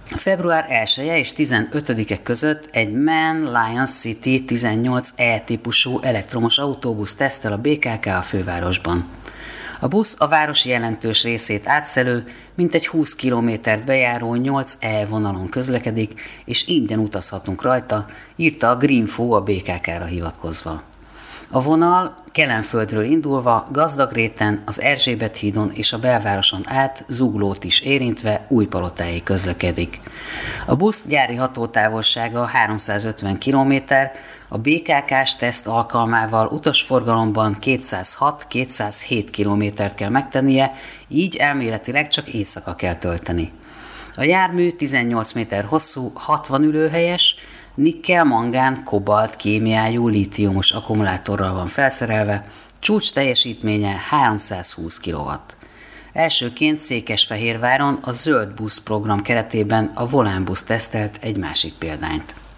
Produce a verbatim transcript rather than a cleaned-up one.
Február elseje és tizenötödike között egy MAN Lion City tizennyolc E típusú elektromos autóbusz tesztel a bé ká ká a fővárosban. A busz a város jelentős részét átszelő, mintegy húsz kilométert bejáró nyolc E vonalon közlekedik, és ingyen utazhatunk rajta, írta a Greenfo a bé ká ká-ra hivatkozva. A vonal Kelenföldről indulva Gazdagréten, az Erzsébet hídon és a belvároson át Zuglót is érintve Újpalotáig közlekedik. A busz gyári hatótávolsága háromszázötven kilométer, a bé ká ká-s teszt alkalmával utasforgalomban kétszázhat-kétszázhét kilométert kell megtennie, így elméletileg csak éjszaka kell tölteni. A jármű tizennyolc méter hosszú, hatvan ülőhelyes, nikkel, mangán, kobalt kémiájú lítiumos akkumulátorral van felszerelve, csúcs teljesítménye háromszázhúsz kilowatt. Elsőként Székesfehérváron a Zöld busz program keretében a Volánbusz tesztelt egy másik példányt.